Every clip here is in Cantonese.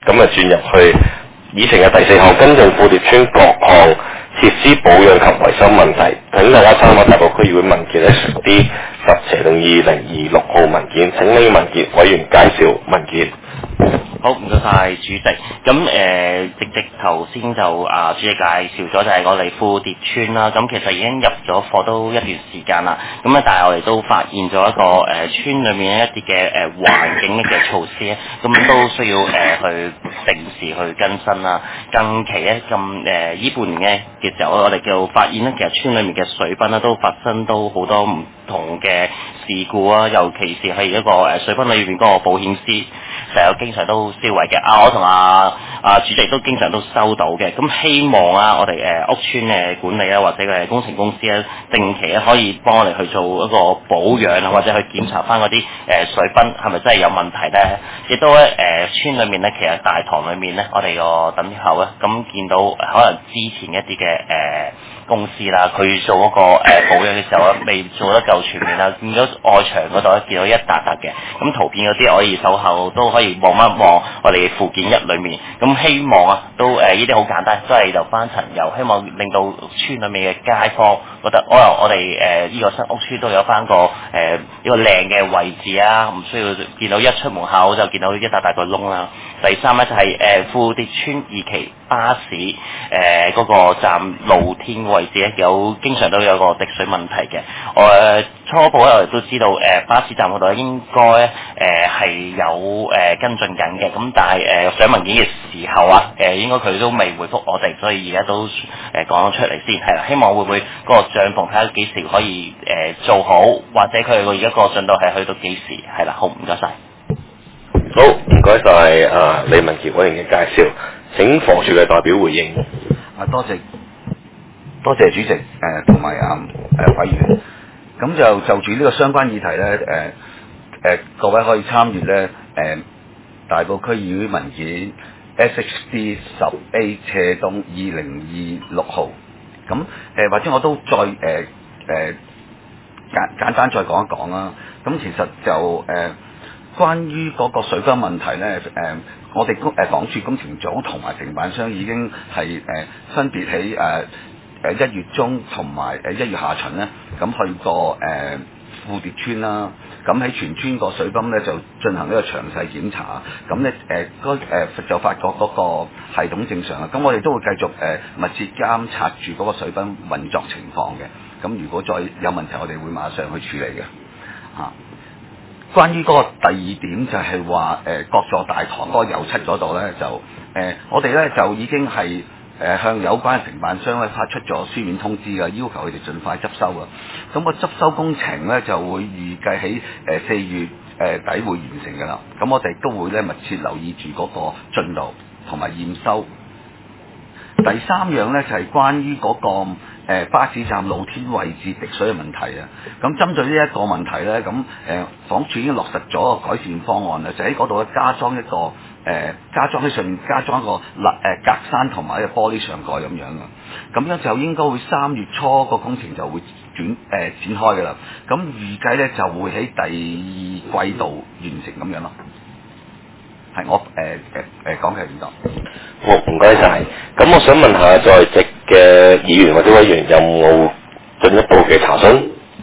咁啊轉入去議程嘅第4項，跟進富蝶村各項設施保養及維修問題，請大家參考大埔區議會文件咧，D10/2026號文件，請呢文件委員介紹文件。 好，唔該晒主席。咁直頭先就主席介紹咗就係我哋富蝶村啦。咁其實已經入咗貨都一段時間啦。咁咧，但係我哋都發現咗一個村裏面一啲嘅環境嘅措施咧，咁都需要去定時去更新啦。近期咧呢半年嘅時候，我哋就發現咧，其實村裏面嘅水泵咧都發生到好多唔同嘅事故啊，尤其是係一個水泵裏面嗰個保險絲。成日經常都燒毀嘅，我同主席都經常都收到嘅。咁希望我哋屋邨嘅管理或者嘅工程公司定期可以幫我哋去做一個保養或者去檢查翻嗰啲水泵係咪真係有問題咧？亦都村裏面咧，其實大堂裏面咧，我哋個等候咧，咁見到可能之前一啲嘅公司啦，佢做嗰個保養嘅時候未做得夠全面啦，見到外牆嗰度見到一笪笪嘅，咁圖片嗰啲可以稍後都可以望一望我哋附件1裏面，咁希望都呢啲好簡單，都係就翻層油，希望令到村裏面嘅街坊覺得我哋呢個新屋村都有翻個一個靚嘅位置啊，唔需要見到一出門口就見到一笪笪個窿啦。第三咧就係富蝶村2期巴士嗰個站露天位置咧，經常都有個滴水問題嘅。初步咧我哋都知道巴士站嗰度應該係有跟進緊嘅，咁但係上文件嘅時候應該佢都未回覆我哋，所以而家都講咗出嚟先係啦。希望會唔會嗰個帳篷睇下幾時可以做好，或者佢而家個進度係去到幾時係啦。好，唔該晒。 好，唔該晒李文傑委員嘅介紹，請房署嘅代表回應。 多謝主席同埋委員。咁就住呢個相關議題咧，各位可以參閱咧大埔區議會文件 SHD 10A/2026號。咁或者我都再簡單再講一講啦。咁其實就關於嗰個水泵問題咧，我哋房署工程組同埋承辦商已經係分別喺1月中同埋1月下旬咧，咁去過富蝶村啦。咁喺全村個水泵咧就進行一個詳細檢查，咁咧就發覺嗰個系統正常啦。咁我哋都會繼續密切監察住嗰個水泵運作情況嘅。咁如果再有問題，我哋會馬上去處理嘅。關於嗰個第2點就係話各座大堂嗰個油漆嗰度咧，就我哋咧就已經係向有關承辦商咧發出咗書面通知嘅，要求佢哋盡快執收啊。咁個執收工程咧就會預計喺4月底會完成㗎啦。咁我哋都會咧密切留意住嗰個進度同埋驗收。第3樣咧就係關於嗰個巴士站露天位置滴水嘅問題啊。咁針對呢一個問題咧，咁房署已經落實咗個改善方案啦，就喺嗰度加裝喺上面加裝一個格柵同埋一個玻璃上蓋咁樣嘅。咁樣就應該會3月初個工程就會展開㗎啦。咁預計咧就會喺第2季度完成咁樣咯。係我講嘅咁多。 好，唔該晒。咁我想問下在席嘅議員或者委員有冇進一步嘅查詢？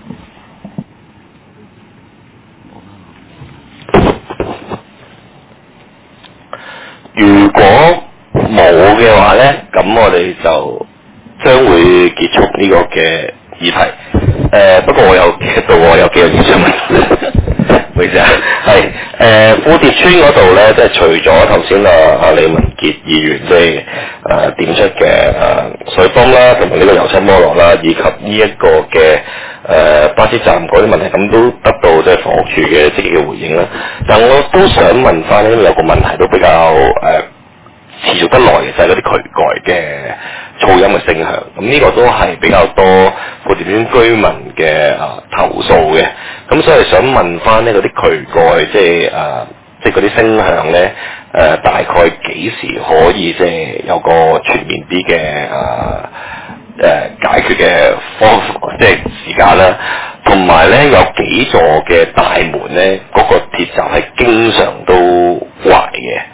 如果冇嘅話咧，咁我哋就將會結束呢個嘅議題。不過我有 get 到我有幾個嘢想問。唔好意思啊，係富蝶村嗰度咧，即係除咗頭先李文傑議員即係點出嘅水泵啦，同埋呢個油漆摩羅啦，以及呢一個嘅巴士站嗰啲問題，咁都得到即係房屋署嘅積極嘅回應啦。但我都想問翻咧，有個問題都比較持續得耐嘅，就係嗰啲渠蓋嘅噪音嘅聲響。咁呢個都係比較多富蝶村居民嘅投訴嘅。咁所以想問翻呢嗰啲渠蓋，即係嗰啲聲響咧，大概幾時可以即係有個全面啲嘅解決嘅即係時間啦？同埋咧有幾座嘅大門咧，嗰個鐵閘係經常都壞嘅。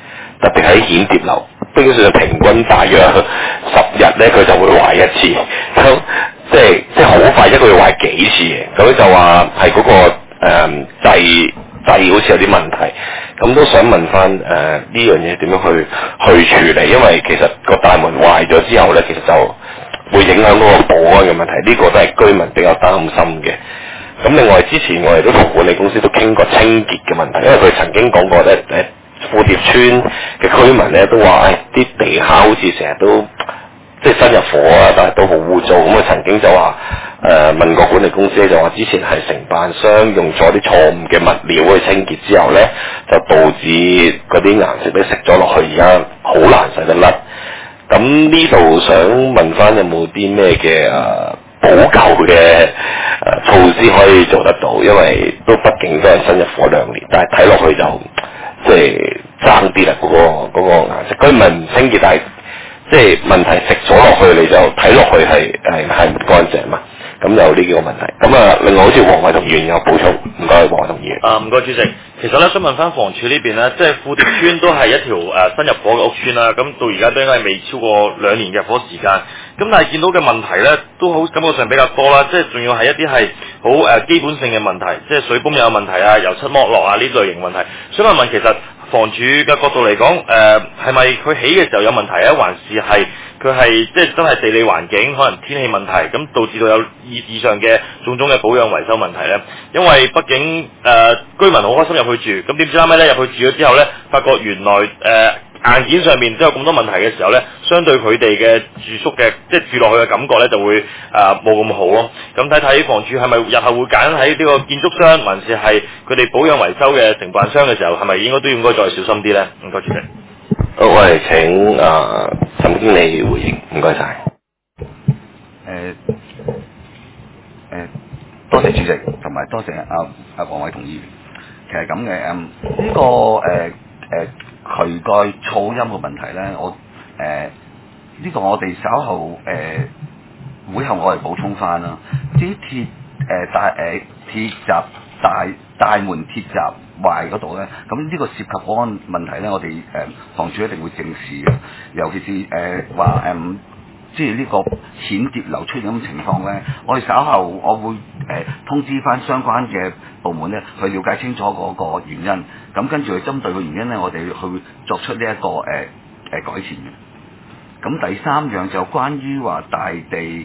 特別喺顯碟樓，基本上平均大約10日咧佢就會壞一次，咁即係好快一個月壞幾次嘅，咁就話係嗰個掣好似有啲問題，咁都想問翻呢樣嘢點樣去處理，因為其實個大門壞咗之後咧，其實就會影響嗰個保安嘅問題，呢個都係居民比較擔心嘅。咁另外之前我哋都同管理公司都傾過清潔嘅問題，因為佢曾經講過咧蝴蝶村嘅居民咧都話啲地下好似成日都即係新入伙啊，但係都好污糟。咁佢曾經就話問過管理公司就話之前係承辦商用咗啲錯誤嘅物料去清潔之後咧，就導致嗰啲顏色咧食咗落去，而家好難洗得甩。咁呢度想問翻有冇啲咩嘅補救嘅措施可以做得到？因為都畢竟都係新入伙2年，但係睇落去就即係爭啲啦，嗰個顏色。佢唔係唔清潔，但係即係問題食咗落去，你就睇落去係唔乾淨嘛。咁有呢幾個問題。咁另外好似黃偉同議員有補充，唔該黃偉同議員。 唔該主席。其實咧，想問翻房署呢邊咧，即係富蝶村都係一條新入伙嘅屋村啦。咁到而家都應該係未超過2年入伙時間。咁但係見到嘅問題咧，都好感覺上比較多啦。即係仲要係一啲係好基本性嘅問題，即係水泵有問題啊、油漆剝落啊呢類型問題。想問其實房署嘅角度嚟講，係咪佢起嘅時候有問題啊？還是係佢係即係真係地理環境可能天氣問題，咁導致到有以上嘅種種嘅保養維修問題咧？因為畢竟居民好開心入去住，咁點知啱啱咧入去住咗之後咧，發覺原來硬件上面都有咁多問題嘅時候咧，相對佢哋嘅住宿嘅即係住落去嘅感覺咧就會冇咁好咯。咁睇睇房署係咪日後會揀喺呢個建築商，還是係佢哋保養維修嘅承辦商嘅時候，係咪應該再小心啲咧？唔該主席。 好，我哋請陳經理回應，唔該晒。 多謝主席，同埋多謝黃偉同議員。其實咁嘅呢個渠蓋噪音嘅問題咧，呢個我哋稍後會後我哋補充翻啦。至於鐵閘大門鐵閘壞嗰度咧，咁呢個涉及保安問題咧，我哋房署一定會正視嘅。尤其是即係呢個顯碟流出咁嘅情況咧，我哋稍後我會通知翻相關嘅部門咧，去了解清楚嗰個原因。咁跟住去針對個原因咧，我哋去作出呢一個改善嘅。咁第三樣就關於話大地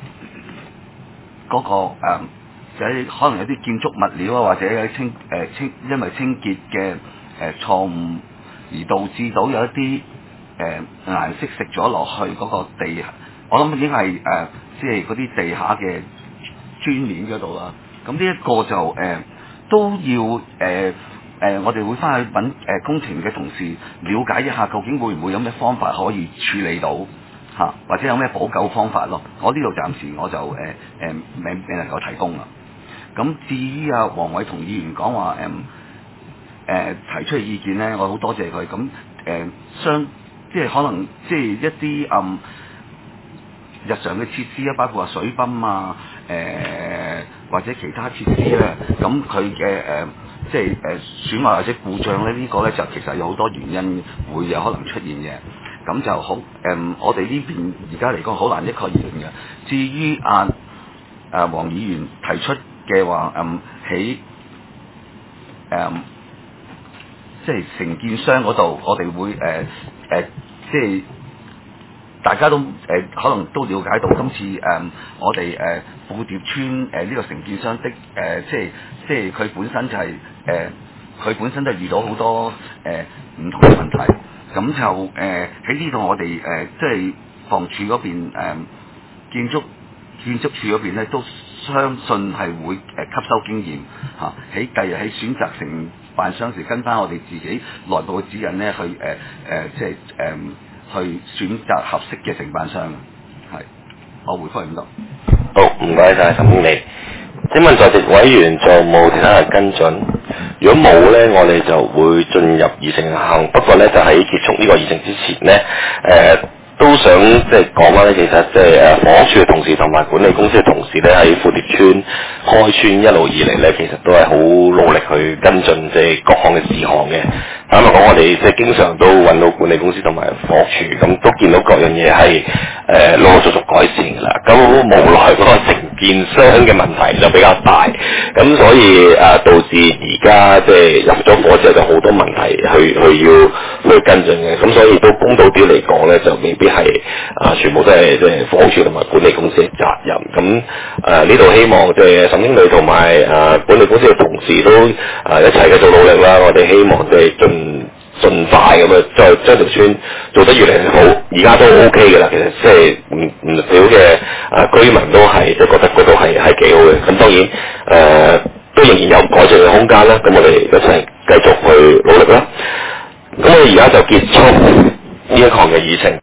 嗰個就係可能有啲建築物料啊，或者有啲因為清潔嘅錯誤而導致到有一啲顏色食咗落去嗰個地下，我諗已經係即係嗰啲地下嘅磚面嗰度啦。咁呢一個就都要我哋會翻去揾工程嘅同事了解一下，究竟會唔會有咩方法可以處理到嚇，或者有咩補救方法咯。我呢度暫時我就未能夠提供啦。咁至於黃偉同議員講話提出嘅意見咧，我好多謝佢。咁即係可能即係一啲日常嘅設施啊，包括話水泵啊，或者其他設施咧，咁佢嘅即係損壞或者故障咧，呢個咧就其實有好多原因會有可能出現嘅。咁就好我哋呢邊而家嚟講好難一概而論嘅。至於黃議員提出嘅話喺即係承建商嗰度，我哋會即係大家都可能都了解到，今次我哋富蝶村呢個承建商的即係佢本身就係佢本身都遇到好多唔同嘅問題，咁就喺呢度我哋即係房署嗰邊建築署嗰邊咧，都相信係會吸收經驗嚇，喺第日喺選擇承辦商時跟翻我哋自己內部嘅指引咧，去即係去選擇合適嘅承辦商。係，我回覆咁多。 好，唔該晒陳經理。請問在席委員仲有冇其他嘅跟進？如果冇咧，我哋就會進入議程項。不過咧，就喺結束呢個議程之前咧， 都想即係講翻咧，其實即係房屋署嘅同事同埋管理公司嘅同事咧，喺蝴蝶村開村一路以嚟咧，其實都係好努力去跟進即係各項嘅事項嘅。坦白講，我哋即係經常都揾到管理公司同埋房屋署，咁都見到各樣嘢係陸陸續續改善㗎啦。咁無奈嗰個承建商嘅問題就比較大，咁所以導致而家即係入咗伙之後就好多問題去要跟進嘅。咁所以都公道啲嚟講咧，就未必係全部都係即係房屋署同埋管理公司嘅責任。咁呢度希望即係沈經理同埋管理公司嘅同事都一齊繼續努力啦。我哋希望即係盡快咁啊，再將條村做得越嚟越好。而家都 OK 嘅啦，其實即係唔少嘅居民都係即係覺得嗰度係幾好嘅。咁當然都仍然有改進嘅空間啦。咁我哋一齊繼續去努力啦。咁我哋而家就結束呢一項嘅議程。